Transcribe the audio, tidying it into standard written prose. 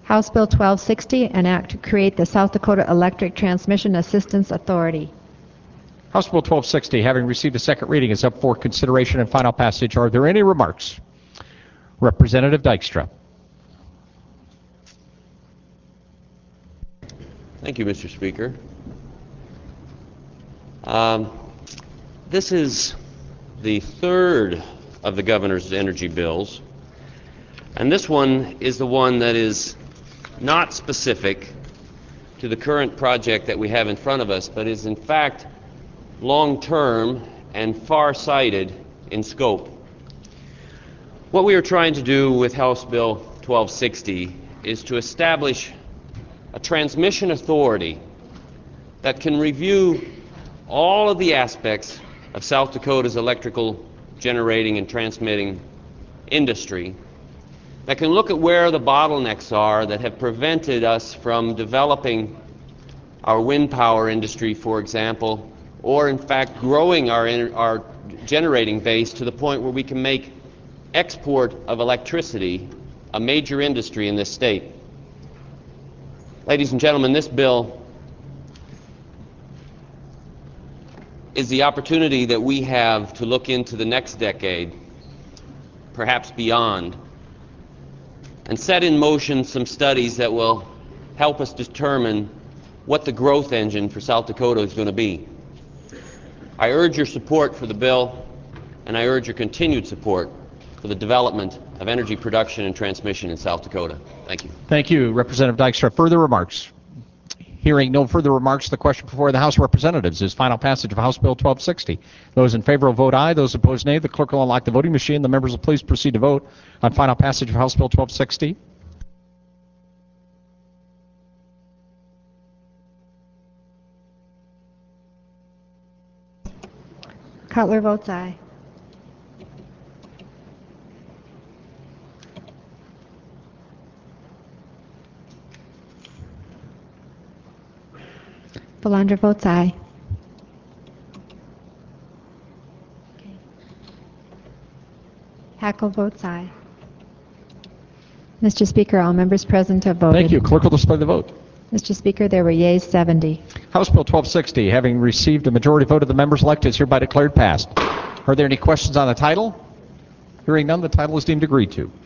House Bill 1260, an act to create the South Dakota Electric Transmission Assistance Authority. House Bill 1260, having received a second reading, is up for consideration and final passage. Are there any remarks? Representative Dykstra. Thank you, Mr. Speaker. This is the third of the governor's energy bills, and this one is the one that is not specific to the current project that we have in front of us, but is in fact long-term and far-sighted in scope. What we are trying to do with House Bill 1260 is to establish a transmission authority that can review all of the aspects of South Dakota's electrical generating and transmitting industry, that can look at where the bottlenecks are that have prevented us from developing our wind power industry, for example, or in fact growing our generating base to the point where we can make export of electricity a major industry in this state. Ladies and gentlemen, this bill is the opportunity that we have to look into the next decade, perhaps beyond, and set in motion some studies that will help us determine what the growth engine for South Dakota is going to be. I urge your support for the bill, and I urge your continued support for the development of energy production and transmission in South Dakota. Thank you. Thank you, Representative Dykstra. Further remarks? Hearing no further remarks, the question before the House of Representatives is final passage of House Bill 1260. Those in favor will vote aye. Those opposed, nay. The clerk will unlock the voting machine. The members will please proceed to vote on final passage of House Bill 1260. Cutler votes aye. Belanger votes aye. Hackle votes aye. Mr. Speaker, all members present have voted. Thank you. Clerk will display the vote. Mr. Speaker, there were yeas 70. House Bill 1260, having received a majority vote of the members elected, is hereby declared passed. Are there any questions on the title? Hearing none, the title is deemed agreed to.